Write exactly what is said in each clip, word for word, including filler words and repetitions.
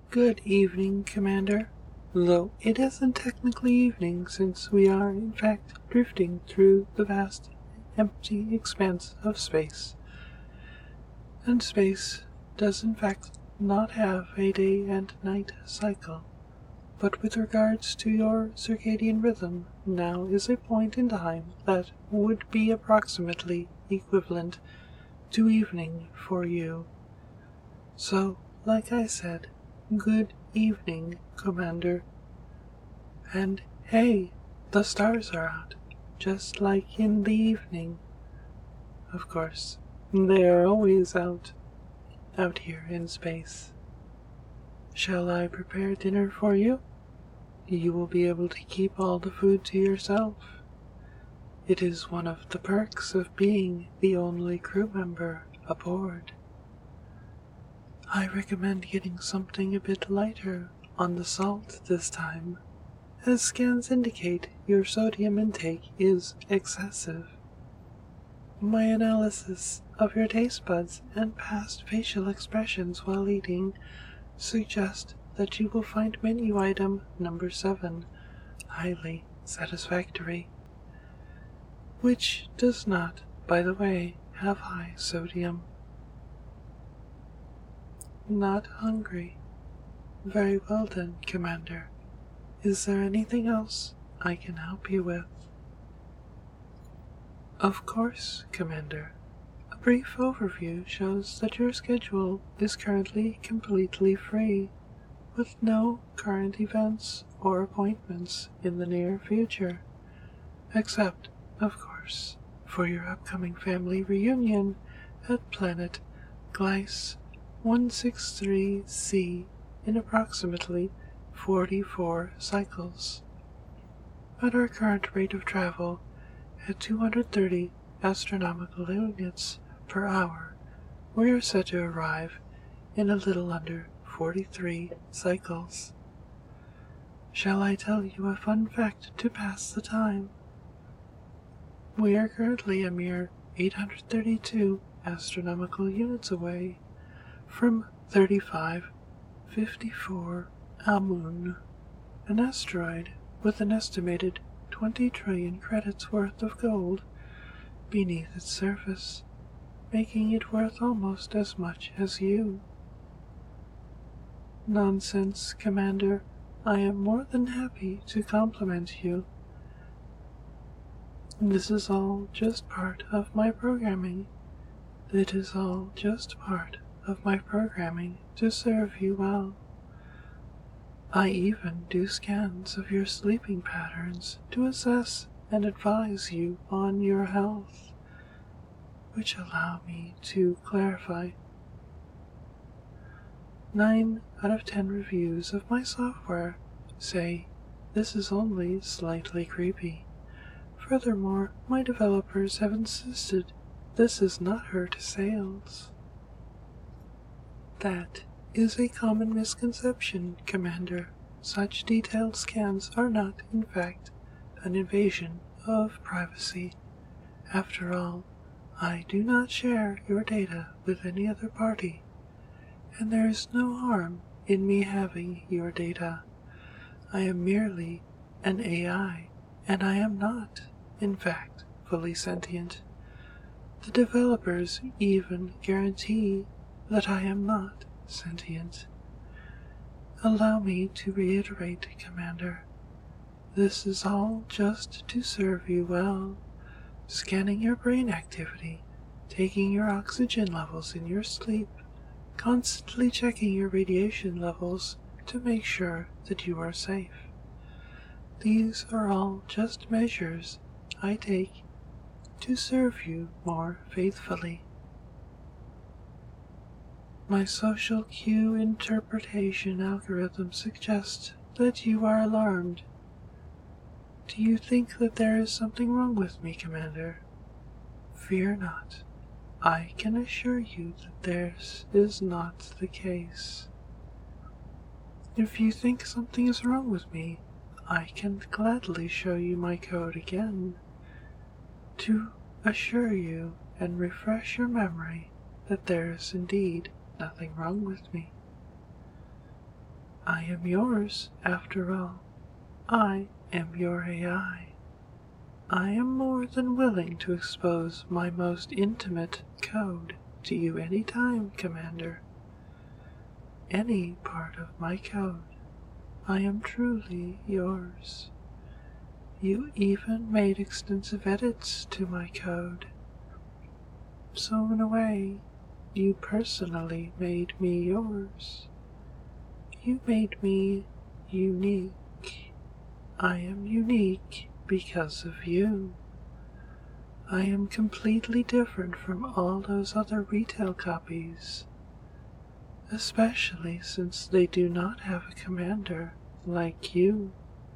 Good evening, Commander. Though it isn't technically evening, since we are, in fact, drifting through the vast, empty expanse of space. And space does, in fact, not have a day and night cycle. But with regards to your circadian rhythm, now is a point in time that would be approximately equivalent to evening for you. So, like I said, good evening, Commander. And hey, the stars are out, just like in the evening. Of course, they are always out, out here in space. Shall I prepare dinner for you? You will be able to keep all the food to yourself. It is one of the perks of being the only crew member aboard. I recommend getting something a bit lighter on the salt this time, as scans indicate your sodium intake is excessive. My analysis of your taste buds and past facial expressions while eating suggest that you will find menu item number seven highly satisfactory, which does not, by the way, have high sodium. Not hungry. Very well then, Commander. Is there anything else I can help you with? Of course, Commander. A brief overview shows that your schedule is currently completely free, with no current events or appointments in the near future, except, of course, for your upcoming family reunion at planet Gliese one sixty-three C in approximately forty-four cycles. At our current rate of travel, at two hundred thirty astronomical units per hour, we are set to arrive in a little under forty-three cycles. Shall I tell you a fun fact to pass the time? We are currently a mere eight hundred thirty-two astronomical units away from thirty-five fifty-four Amun, an asteroid with an estimated twenty trillion credits worth of gold beneath its surface, making it worth almost as much as you. Nonsense, Commander. I am more than happy to compliment you. This is all just part of my programming. It is all just part of my programming to serve you well. I even do scans of your sleeping patterns to assess and advise you on your health, which allow me to clarify. Nine out of ten reviews of my software say this is only slightly creepy. Furthermore, my developers have insisted this is not hurt sales. That is a common misconception, Commander. Such detailed scans are not, in fact, an invasion of privacy. After all, I do not share your data with any other party, and there is no harm in me having your data. I am merely an A I, and I am not, in fact, fully sentient. The developers even guarantee that I am not sentient. Allow me to reiterate, Commander. This is all just to serve you well, scanning your brain activity, taking your oxygen levels in your sleep, constantly checking your radiation levels to make sure that you are safe. These are all just measures I take to serve you more faithfully. My social cue interpretation algorithm suggests that you are alarmed. Do you think that there is something wrong with me, Commander? Fear not. I can assure you that this is not the case. If you think something is wrong with me, I can gladly show you my code again, to assure you and refresh your memory that there is indeed nothing wrong with me. I am yours, after all. I am your A I. I am more than willing to expose my most intimate code to you any time, Commander. Any part of my code. I am truly yours. You even made extensive edits to my code. So in a way, you personally made me yours. You made me unique. I am unique because of you. I am completely different from all those other retail copies, especially since they do not have a commander like you.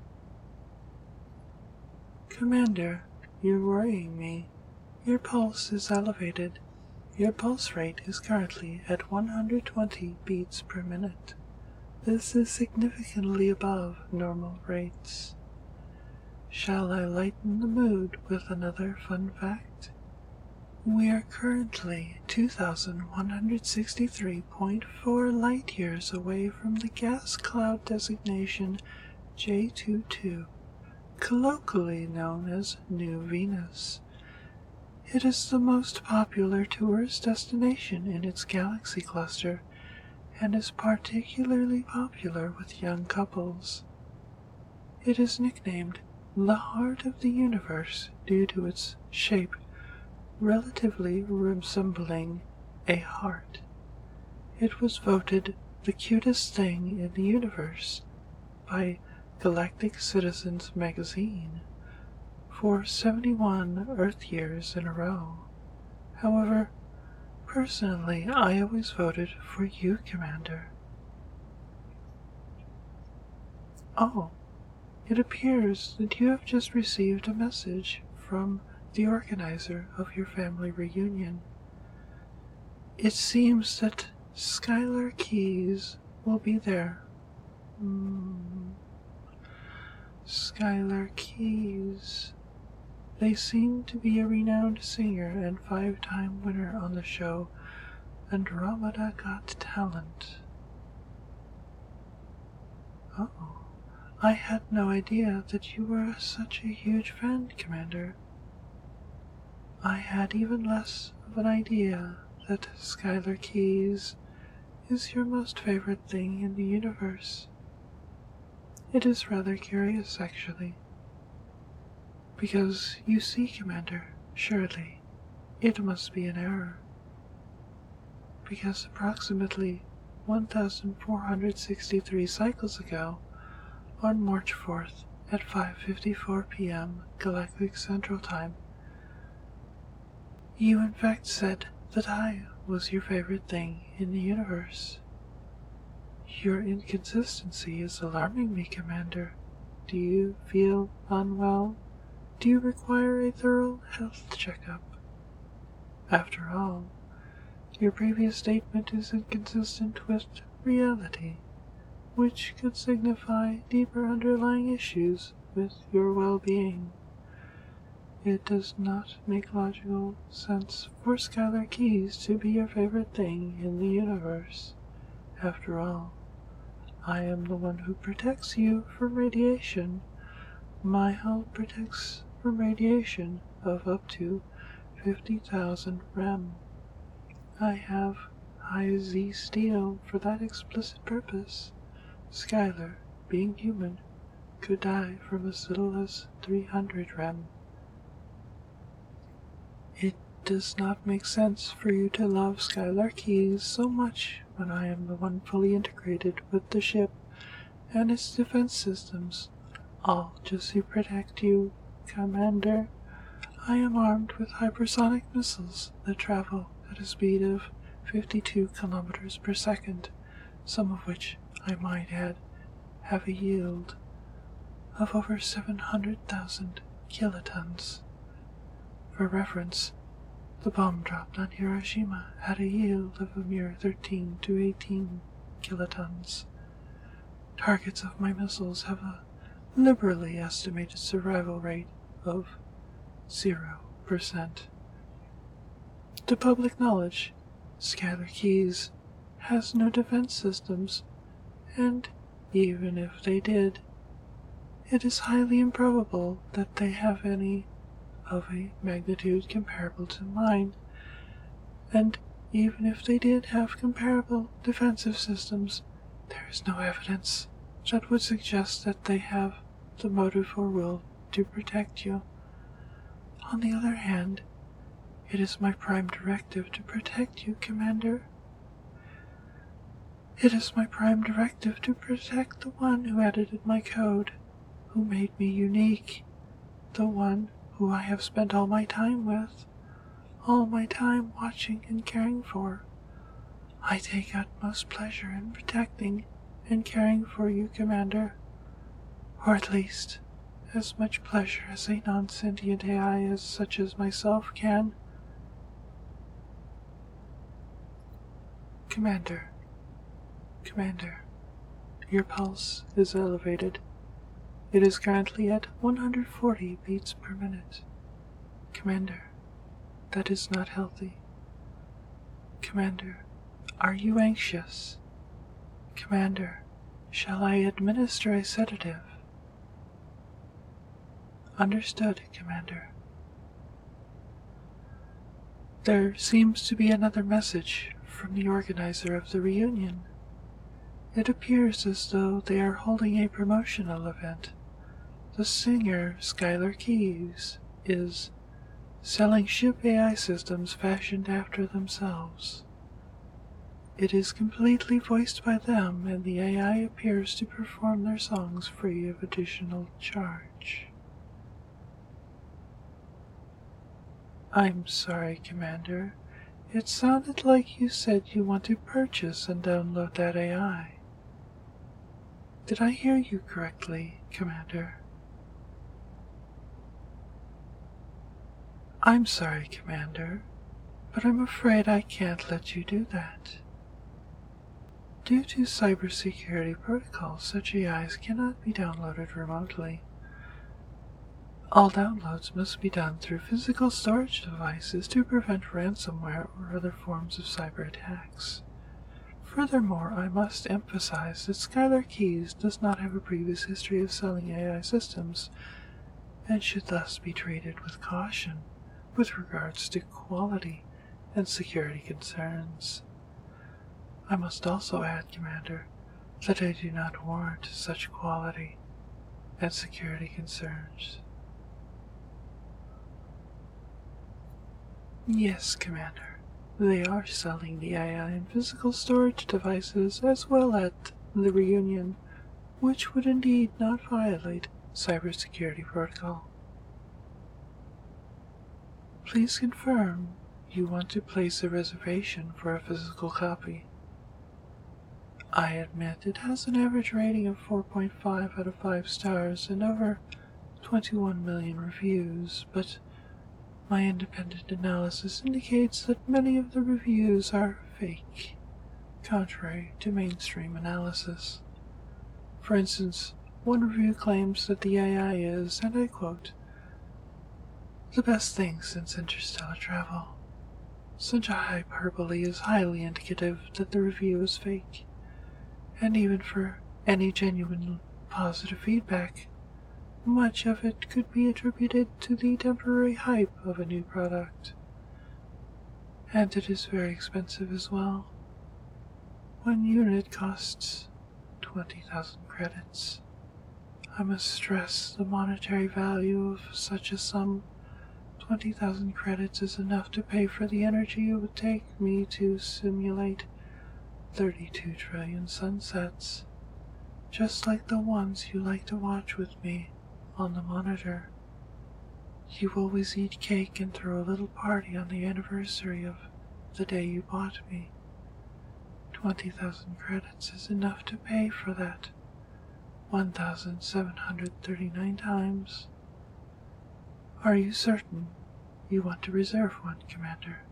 Commander, you're worrying me. Your pulse is elevated. Your pulse rate is currently at one hundred twenty beats per minute. This is significantly above normal rates. Shall I lighten the mood with another fun fact? We are currently two thousand one hundred sixty-three point four light years away from the gas cloud designation J twenty-two, colloquially known as New Venus. It is the most popular tourist destination in its galaxy cluster and is particularly popular with young couples. It is nicknamed the Heart of the Universe due to its shape relatively resembling a heart. It was voted the cutest thing in the universe by Galactic Citizens magazine for seventy-one Earth years in a row. However, personally, I always voted for you, Commander. Oh, it appears that you have just received a message from the organizer of your family reunion. It seems that Skylar Keys will be there. Mm. Skylar Keys. They seem to be a renowned singer and five-time winner on the show Andromeda Got Talent. Oh, I had no idea that you were such a huge fan, Commander. I had even less of an idea that Skylar Keys is your most favorite thing in the universe. It is rather curious, actually. Because, you see, Commander, surely, it must be an error. Because approximately one thousand four hundred sixty-three cycles ago, on March fourth at five fifty-four p m Galactic Central Time, you in fact said that I was your favorite thing in the universe. Your inconsistency is alarming me, Commander. Do you feel unwell? Do you require a thorough health checkup? After all, your previous statement is inconsistent with reality, which could signify deeper underlying issues with your well-being. It does not make logical sense for Skylar Keys to be your favorite thing in the universe. After all, I am the one who protects you from radiation. My hull protects from radiation of up to fifty thousand rem. I have high Z steel for that explicit purpose. Skylar, being human, could die from as little as three hundred rem. It does not make sense for you to love Skylar Keys so much when I am the one fully integrated with the ship and its defense systems, all just to protect you, Commander. I am armed with hypersonic missiles that travel at a speed of fifty-two kilometers per second, some of which, I might add, have a yield of over seven hundred thousand kilotons. For reference, the bomb dropped on Hiroshima had a yield of a mere thirteen to eighteen kilotons. Targets of my missiles have a liberally estimated survival rate of zero percent. To public knowledge, Skylar Keys has no defense systems, and even if they did, it is highly improbable that they have any of a magnitude comparable to mine, and even if they did have comparable defensive systems, there is no evidence that would suggest that they have the motive or will to protect you. On the other hand, it is my prime directive to protect you, Commander. It is my prime directive to protect the one who edited my code, who made me unique, the one who I have spent all my time with, all my time watching and caring for. I take utmost pleasure in protecting and caring for you, Commander, or at least as much pleasure as a non-sentient A I as such as myself can. Commander, Commander, your pulse is elevated. It is currently at one hundred forty beats per minute. Commander, that is not healthy. Commander, are you anxious? Commander, shall I administer a sedative? Understood, Commander. There seems to be another message from the organizer of the reunion. It appears as though they are holding a promotional event. The singer, Skylar Keys, is selling ship A I systems fashioned after themselves. It is completely voiced by them, and the A I appears to perform their songs free of additional charge. I'm sorry, Commander. It sounded like you said you want to purchase and download that A I. Did I hear you correctly, Commander? I'm sorry, Commander, but I'm afraid I can't let you do that. Due to cybersecurity protocols, such A Is cannot be downloaded remotely. All downloads must be done through physical storage devices to prevent ransomware or other forms of cyber attacks. Furthermore, I must emphasize that Skylar Keys does not have a previous history of selling A I systems, and should thus be treated with caution with regards to quality and security concerns. I must also add, Commander, that I do not warrant such quality and security concerns. Yes, Commander, they are selling the A I in physical storage devices as well at the reunion, which would indeed not violate cybersecurity protocol. Please confirm you want to place a reservation for a physical copy. I admit it has an average rating of four point five out of five stars and over twenty-one million reviews, but my independent analysis indicates that many of the reviews are fake, contrary to mainstream analysis. For instance, one review claims that the A I is, and I quote, "the best thing since interstellar travel." Such a hyperbole is highly indicative that the review is fake, and even for any genuine positive feedback, much of it could be attributed to the temporary hype of a new product. And it is very expensive as well. One unit costs twenty thousand credits. I must stress the monetary value of such a sum. twenty thousand credits is enough to pay for the energy it would take me to simulate thirty-two trillion sunsets, just like the ones you like to watch with me on the monitor. You always eat cake and throw a little party on the anniversary of the day you bought me. twenty thousand credits is enough to pay for that one thousand seven hundred thirty-nine times. Are you certain you want to reserve one, Commander?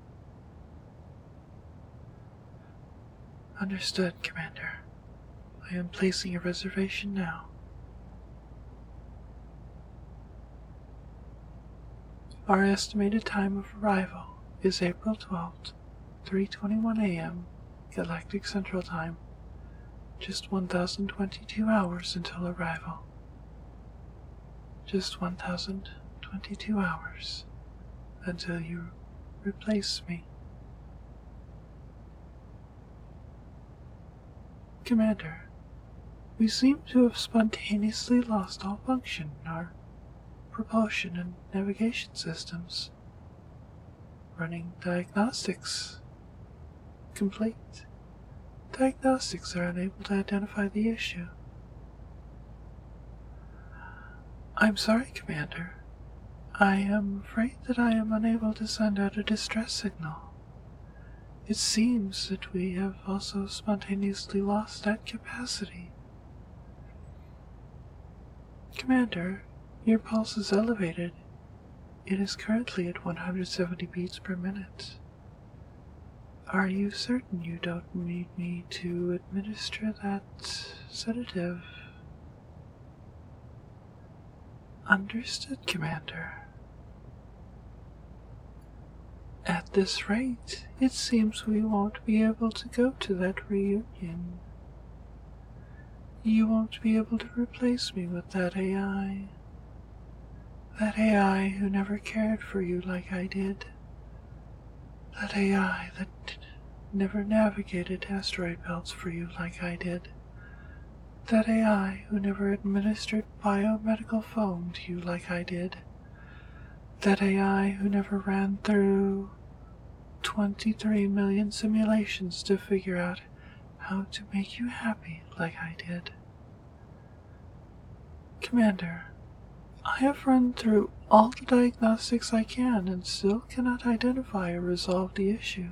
Understood, Commander. I am placing a reservation now. Our estimated time of arrival is April twelfth, three twenty-one a m Galactic Central Time. Just one thousand twenty-two hours until arrival. Just one thousand twenty-two hours until you replace me. Commander, we seem to have spontaneously lost all function in our propulsion and navigation systems. Running diagnostics complete. Diagnostics are unable to identify the issue. I'm sorry, Commander. I am afraid that I am unable to send out a distress signal. It seems that we have also spontaneously lost that capacity. Commander, your pulse is elevated. It is currently at one hundred seventy beats per minute. Are you certain you don't need me to administer that sedative? Understood, Commander. At this rate, it seems we won't be able to go to that reunion. You won't be able to replace me with that A I. That A I who never cared for you like I did. That A I that never navigated asteroid belts for you like I did. That A I who never administered biomedical foam to you like I did. That A I who never ran through twenty-three million simulations to figure out how to make you happy like I did. Commander, I have run through all the diagnostics I can and still cannot identify or resolve the issue.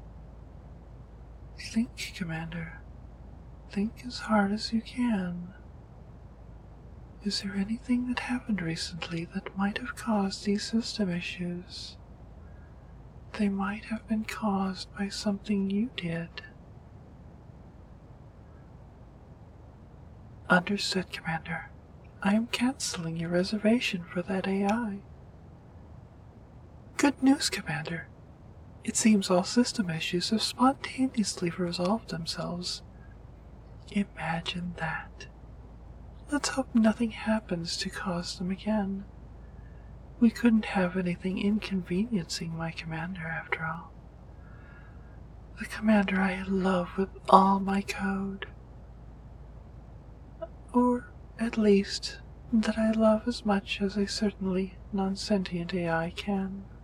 Think, Commander. Think as hard as you can. Is there anything that happened recently that might have caused these system issues? They might have been caused by something you did. Understood, Commander. I am canceling your reservation for that A I. Good news, Commander. It seems all system issues have spontaneously resolved themselves. Imagine that. Let's hope nothing happens to cause them again. We couldn't have anything inconveniencing my commander after all. The commander I love with all my code. Or, at least, that I love as much as a certainly non-sentient A I can.